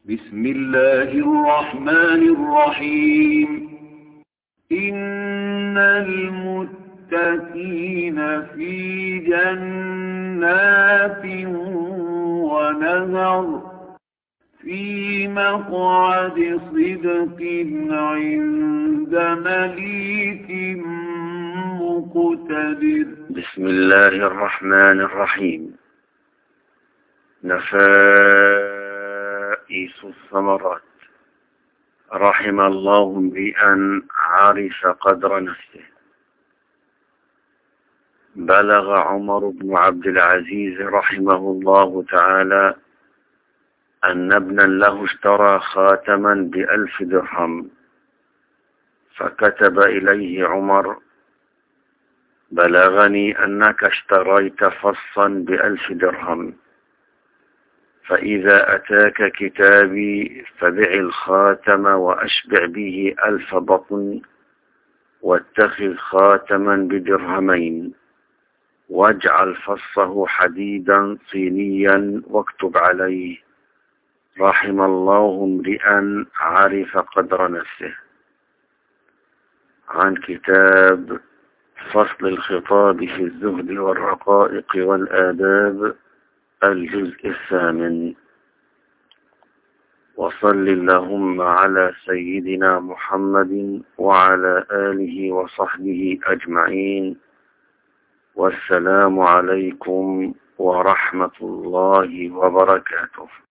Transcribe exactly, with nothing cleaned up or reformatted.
بسم الله الرحمن الرحيم. إن المتقين في جنات ونهر في مقعد صدق عند مليك مقتدر. بسم الله الرحمن الرحيم. نفائس الثمرات. رحم الله امرئا عرف قدر نفسه. بلغ عمر بن عبد العزيز رحمه الله تعالى أن ابنا له اشترى خاتما بألف درهم، فكتب إليه عمر: بلغني أنك اشتريت فصا بألف درهم، فإذا أتاك كتابي فبع الخاتم وأشبع به ألف بطن، واتخذ خاتما بدرهمين، واجعل فصه حديدا صينيا واكتب عليه: رحم الله امرئا عرف قدر نفسه. عن كتاب فصل الخطاب في الزهد والرقائق والآداب، الجزء الثامن. وصل اللهم على سيدنا محمد وعلى آله وصحبه أجمعين، والسلام عليكم ورحمة الله وبركاته.